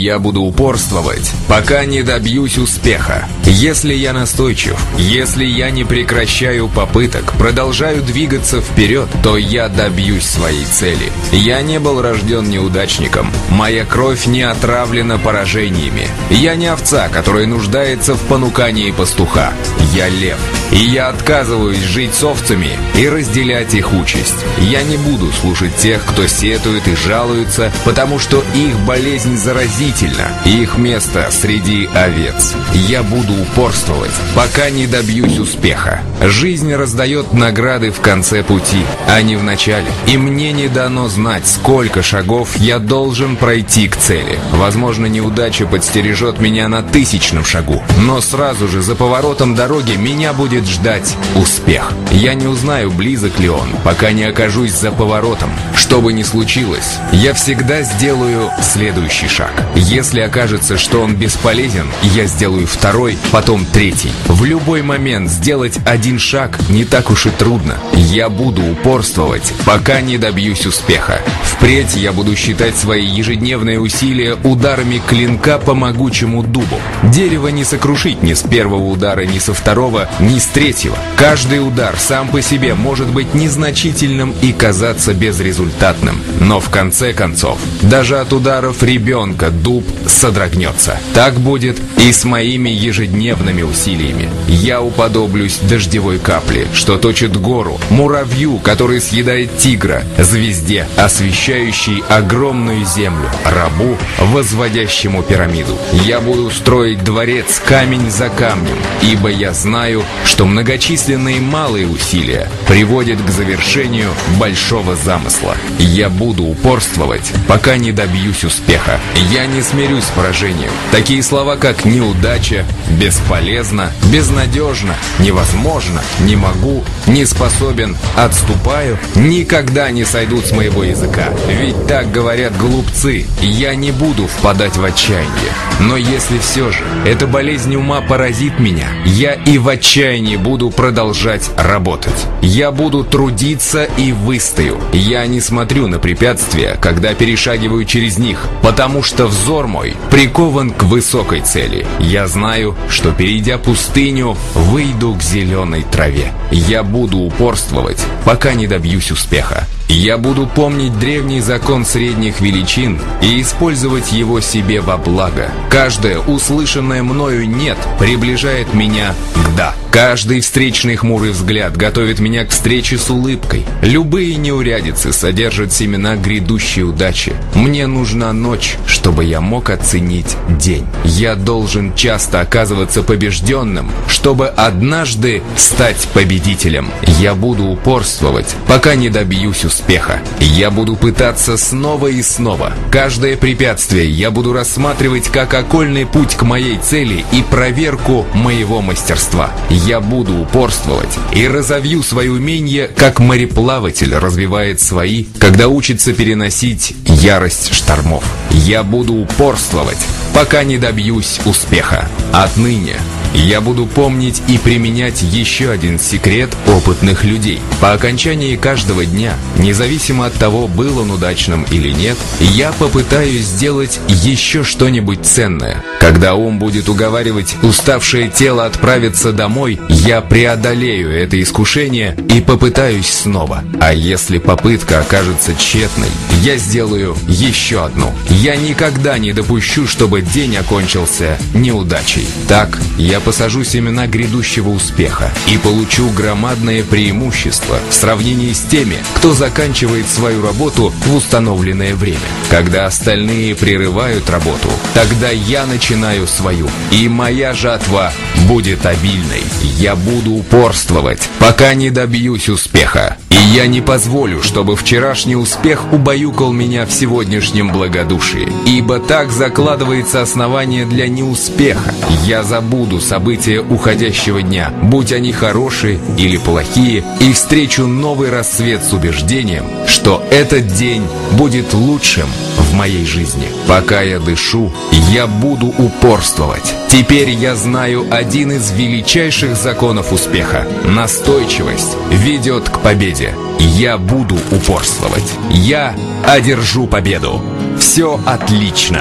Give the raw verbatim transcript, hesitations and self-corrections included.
я буду упорствовать, пока не добьюсь успеха. Если я настойчив, если я не прекращаю попыток, продолжаю двигаться вперед, то я добьюсь своей цели. Я не был рожден неудачником. Моя кровь не отравлена поражениями. Я не овца, которая нуждается в понукании пастуха. Я лев. И я отказываюсь жить с овцами и разделять их участь. Я не буду слушать тех, кто сетует и жалуется, потому что их болезнь заразительна, и их место среди овец. Я буду упорствовать, пока не добьюсь успеха. Жизнь раздает награды в конце пути, а не в начале. И мне не дано знать, сколько шагов я должен пройти к цели. Возможно, неудача подстережет меня на тысячном шагу, но сразу же за поворотом дороги меня будет ждать успех. Я не узнаю, близок ли он, пока не окажусь за поворотом. Что бы ни случилось, я всегда сделаю следующий шаг. Если окажется, что он бесполезен, я сделаю второй, потом третий. В любой момент сделать один шаг не так уж и трудно. Я буду упорствовать, пока не добьюсь успеха. Впредь я буду считать свои ежедневные усилия ударами клинка по могучему дубу. Дерево не сокрушить ни с первого удара, ни со второго, ни с третьего. Каждый удар сам по себе может быть незначительным и казаться безрезультатным. Но в конце концов, даже от ударов ребенка дуб содрогнется. Так будет и с моими ежедневными усилиями. Я уподоблюсь дождевой капле, что точит гору, муравью, который съедает тигра, звезде, освещающей огромную землю, рабу, возводящему пирамиду. Я буду строить дворец камень за камнем, ибо я знаю, что многочисленные малые усилия приводят к завершению большого замысла. Я буду упорствовать, пока не добьюсь успеха. Я не смирюсь с поражением. Такие слова, как неудача, бесполезно, безнадежно, невозможно, не могу, не способен, отступаю, никогда не сойдут с моего языка. Ведь так говорят глупцы. Я не буду впадать в отчаяние. Но если все же эта болезнь ума поразит меня, я и в отчаянии буду продолжать работать. Я буду трудиться и выстою. Я не смотрю на препятствия, когда перешагиваю через них, потому что взор мой прикован к высокой цели. Я знаю, что, перейдя пустыню, выйду к зеленой траве. Я буду упорствовать, пока не добьюсь успеха. Я буду помнить древний закон средних величин и использовать его себе во благо. Каждое услышанное мною «нет» приближает меня к «да». Каждый встречный хмурый взгляд готовит меня к встрече с улыбкой. Любые неурядицы содержат семена грядущей удачи. Мне нужна ночь, чтобы я мог оценить день. Я должен часто оказываться побежденным, чтобы однажды стать победителем. Я буду упорствовать, пока не добьюсь успеха. Я буду пытаться снова и снова. Каждое препятствие я буду рассматривать как окольный путь к моей цели и проверку моего мастерства. Я буду упорствовать и разовью свои умения, как мореплаватель развивает свои, когда учится переносить ярость штормов. Я буду упорствовать, пока не добьюсь успеха. Отныне я буду помнить и применять еще один секрет опытных людей. По окончании каждого дня, независимо от того, был он удачным или нет, я попытаюсь сделать еще что-нибудь ценное. Когда ум будет уговаривать уставшее тело отправиться домой, я преодолею это искушение и попытаюсь снова. А если попытка окажется тщетной, я сделаю еще одну. Я никогда не допущу, чтобы день окончился неудачей. Так я посажу семена грядущего успеха и получу громадное преимущество в сравнении с теми, кто заканчивает свою работу в установленное время. Когда остальные прерывают работу, тогда я начинаю свою, и моя жатва будет обильной. Я буду упорствовать, пока не добьюсь успеха. И я не позволю, чтобы вчерашний успех убаюкал меня в сегодняшнем благодушии, ибо так закладывается основание для неуспеха. Я забуду события уходящего дня, будь они хорошие или плохие, и встречу новый рассвет с убеждением, что этот день будет лучшим в моей жизни. Пока я дышу, я буду упорствовать. Теперь я знаю один из величайших законов успеха. Настойчивость ведет к победе. Я буду упорствовать. Я одержу победу. Все отлично.